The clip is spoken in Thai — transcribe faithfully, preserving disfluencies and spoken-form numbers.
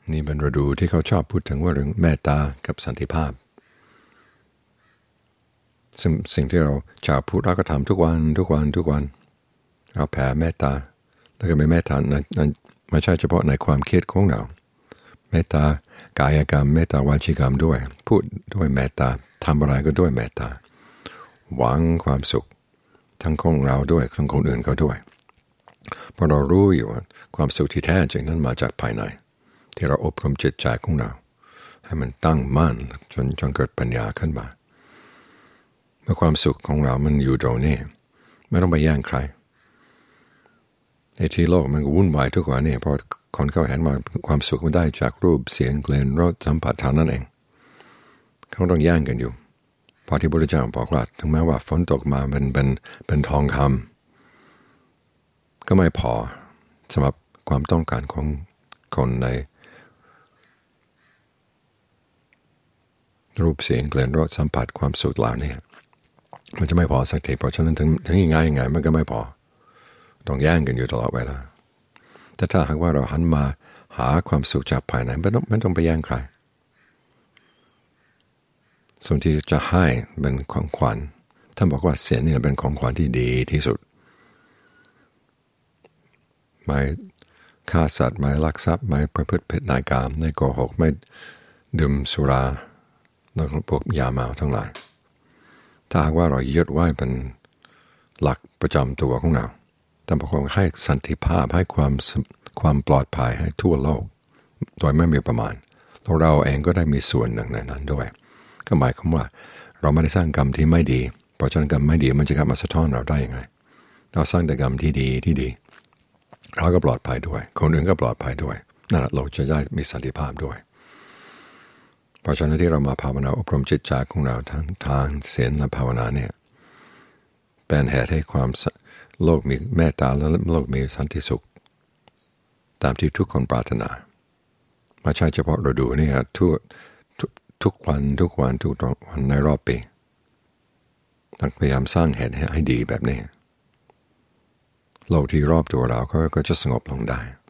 นี่เป็นฤดูที่เขาชอบพูดถึงว่าเรื่องเมตตากับสันติภาพซึ่งสิ่งที่เราชาวพุทธเราก็ทำทุกวันทุกวันทุกวันเราแผ่เมตตาแล้วก็ไม่เมตตาไม่ใช่เฉพาะในความคิดของเราเมตตากายกรรมเมตตาวาจีกรรมด้วยพูดด้วยเมตตาทำอะไรก็ด้วยเมตตาหวังความสุขทั้งของเราด้วยทั้งคนอื่นเขาด้วยเพราะเรารู้อยู่ว่าความสุขที่แท้จริงนั้นมาจากภายในที่เราอบรมจิตใจของเราให้มันตั้งมั่นจนจนเกิดปัญญาขึ้นมาเมื่อความสุขของเรามันอยู่ตรงนี้ไม่ต้องไปแย่งใครในที่โลกมันก็วุ่นวายทุกวันนี่เพราะคนเขาเห็นว่าความสุขมันได้จากรูปเสียงกลิ่นรสสัมผัสเท่านั้นเองเขาต้องแย่งกันอยู่พอที่พระพุทธเจ้าบอกว่าถึงแม้ว่าฝนตกมาเป็นเป็นเป็นทองคำก็ไม่พอสำหรับความต้องการของคนในรูปเสียงกลิ่นรสสัมผัสความสุขเหล่านี้มันจะไม่พอสักทีเพราะฉะนั้นถึงถึงยังไงยังไงมันก็ไม่พอต้องแย่งกันอยู่ตลอดเวลาแต่ถ้าหากว่าเราหันมาหาความสุขจากภายในไม่ต้องไม่ต้องไปแย่งใครส่วนที่จะให้เป็นของขวัญท่านบอกว่าศีลนี่เป็นของขวัญที่ดีที่สุดไม่ฆ่าสัตว์ไม่ลักทรัพย์ไม่ประพฤติผิดในกามไม่โกหกไม่ดื่มสุราแล้วก็พวกยาเมาทั้งหลายถ้าหากว่าเรายึดไว้เป็นหลักประจำตัวของเราท่านบอกว่าให้สันติภาพให้ความความปลอดภัยให้ทั่วโลกโดยไม่มีประมาณแล้วเราเองก็ได้มีส่วนหนึ่งในนั้นด้วยก็หมายความว่าเราไม่ได้สร้างกรรมที่ไม่ดีเพราะฉะนั้นกรรมไม่ดีมันจะกลับมาสะท้อนเราได้ยังไงเราสร้างแต่กรรมที่ดีที่ดีเราก็ปลอดภัยด้วยคนอื่นก็ปลอดภัยด้วยนั่นแหละเราจะได้มีสันติภาพด้วยเพราะฉะนั้นที่เรามาภาวนาอบรมจิตใจของเราทั้งทางศีลและภาวนาเนี่ยเป็นเหตุให้ความโลกมีเมตตาและโลกมีสันติสุขตามที่ทุกคนปรารถนาไม่ใช่เฉพาะฤดูนี่ครับทุกทุกวันทุกวันทุกวันในรอบปีต้องพยายามสร้างเหตุให้ดีแบบนี้โลกที่รอบตัวเราก็จะสงบลงได้